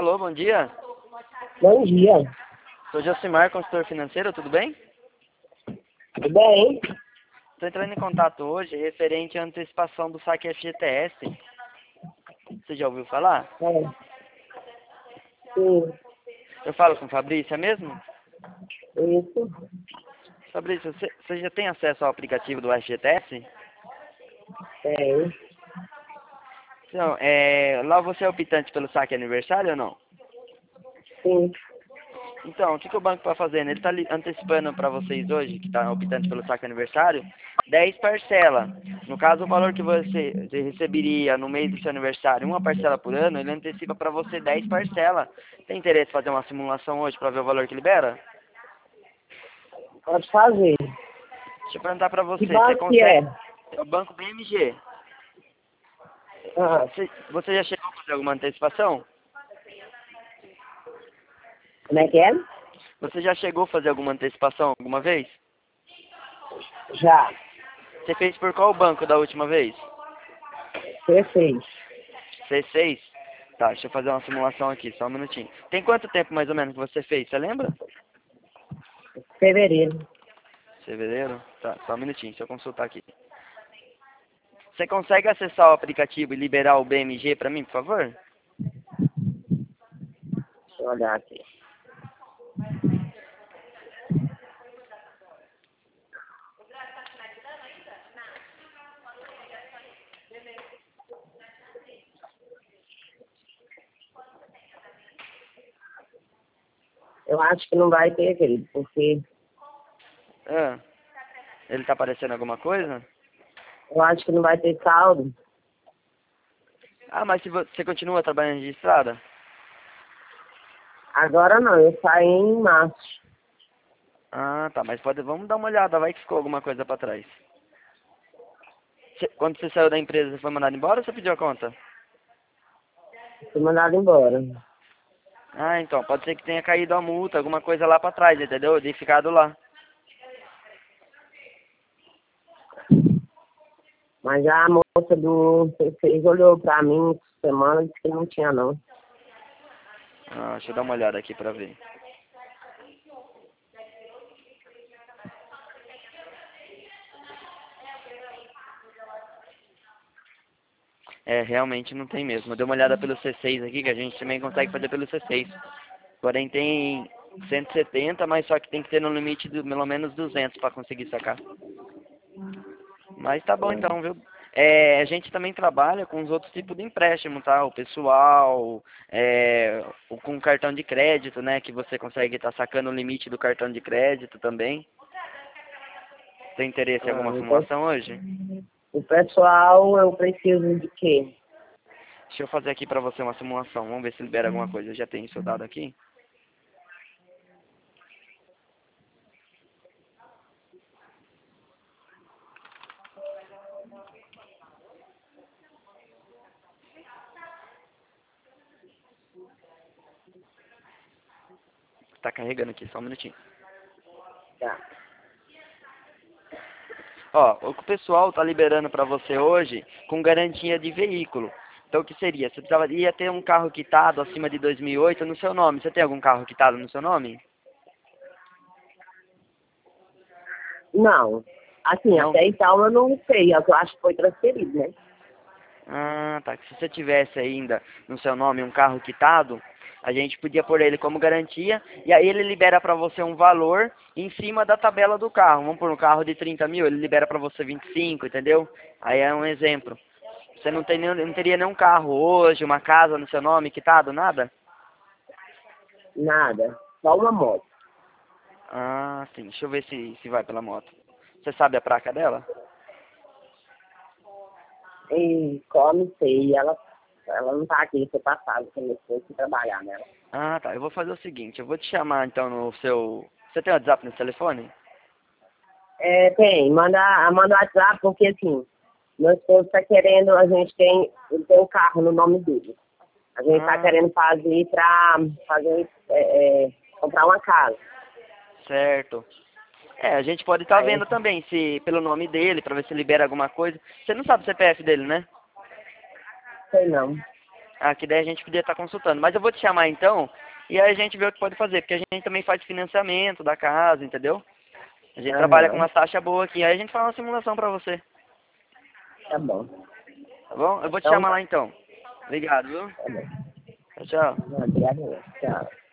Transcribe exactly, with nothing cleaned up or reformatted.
Alô, bom dia. Bom dia. Sou Josimar, consultor financeiro, tudo bem? Tudo bem? Estou entrando em contato hoje referente à antecipação do saque F G T S. Você já ouviu falar? É. Sim, Eu falo com o Fabrício, é mesmo? isso. Fabrício, você, você já tem acesso ao aplicativo do F G T S? Tem. Então, é, lá você é optante pelo saque aniversário ou não? Sim. Então, o que, que o banco está fazendo? Ele está antecipando para vocês hoje, que está optante pelo saque aniversário, dez parcelas. No caso, o valor que você, você receberia no mês do seu aniversário, uma parcela por ano, ele antecipa para você dez parcelas. Tem interesse em fazer uma simulação hoje para ver o valor que libera? Pode fazer. Deixa eu perguntar para você, Que você banco que é? consegue... É o Banco B M G. Ah, Você, você já chegou a fazer alguma antecipação? como é que é? Você já chegou a fazer alguma antecipação alguma vez? Já. Você fez por qual banco da última vez? Você fez. C seis? Tá, deixa eu fazer uma simulação aqui, só um minutinho. Tem quanto tempo mais ou menos que você fez, você lembra? Fevereiro. Fevereiro? Tá, só um minutinho, deixa eu consultar aqui. Você consegue acessar o aplicativo e liberar o B M G pra mim, por favor? Deixa eu olhar aqui. Eu acho que não vai ter, querido, porque Ah, ele tá aparecendo alguma coisa? eu acho que não vai ter saldo. Ah, mas se vo- você continua trabalhando registrada? Agora não, eu saí em março. Ah, tá, mas pode, vamos dar uma olhada, vai que ficou alguma coisa pra trás. Você- quando você saiu da empresa, você foi mandado embora ou você pediu a conta? Fui mandado embora. Ah, então, pode ser que tenha caído a multa, alguma coisa lá pra trás, entendeu? De ficado lá. Mas a moça do C seis olhou pra mim essa semana e disse que não tinha não. Ah, deixa eu dar uma olhada aqui pra ver. É, realmente não tem mesmo. Eu dei uma olhada pelo C seis aqui, que a gente também consegue fazer pelo C seis. Porém tem cento e setenta, mas só que tem que ter no limite de pelo menos duzentos para conseguir sacar. Mas tá bom então, viu? É, a gente também trabalha com os outros tipos de empréstimo, tá? O pessoal, é, o, com cartão de crédito, né? Que você consegue estar sacando o limite do cartão de crédito também. Tem interesse em Ah, alguma então, simulação hoje? o pessoal, eu preciso de quê? Deixa eu fazer aqui pra você uma simulação. Vamos ver se libera alguma coisa. Eu já tenho isso dado aqui. Tá carregando aqui, só um minutinho. Tá. Ó, o que o pessoal tá liberando pra você hoje com garantia de veículo. Então o que seria? Você precisaria ter um carro quitado acima de dois mil e oito no seu nome. Você tem algum carro quitado no seu nome? Não. Assim, Não? até então eu não sei, eu acho que foi transferido, né? Ah, tá. Se você tivesse ainda no seu nome um carro quitado, a gente podia pôr ele como garantia e aí ele libera pra você um valor em cima da tabela do carro. Vamos pôr um carro de trinta mil, ele libera pra você vinte e cinco, entendeu? Aí é um exemplo. Você não, tem nenhum, não teria nenhum carro hoje, uma casa no seu nome quitado, nada? Nada. Só uma moto. Ah, sim. Deixa eu ver se, se vai pela moto. Você sabe a placa dela? E come, sei, ela, ela não tá aqui, foi passado, começou a trabalhar nela. Ah, tá. Eu vou fazer o seguinte, eu vou te chamar então no seu... Você tem WhatsApp nesse telefone? É, tem, manda, manda WhatsApp, porque assim, meu esposo tá querendo, a gente tem, ele tem um carro no nome dele. A gente tá Ah, querendo fazer pra fazer, é, é, comprar uma casa. certo. É, a gente pode estar Aí, vendo também se pelo nome dele, pra ver se libera alguma coisa. Você não sabe o C P F dele, né? sei não. Ah, que daí a gente podia estar consultando. Mas eu vou te chamar então, e aí a gente vê o que pode fazer, porque a gente também faz financiamento da casa, entendeu? A gente trabalha com Aham. uma taxa boa aqui, aí a gente faz uma simulação pra você, Tá bom. tá bom? Eu vou te Então chamar tá. lá então. Obrigado, viu? Tá bom. Tchau, tchau. Obrigado. Tchau.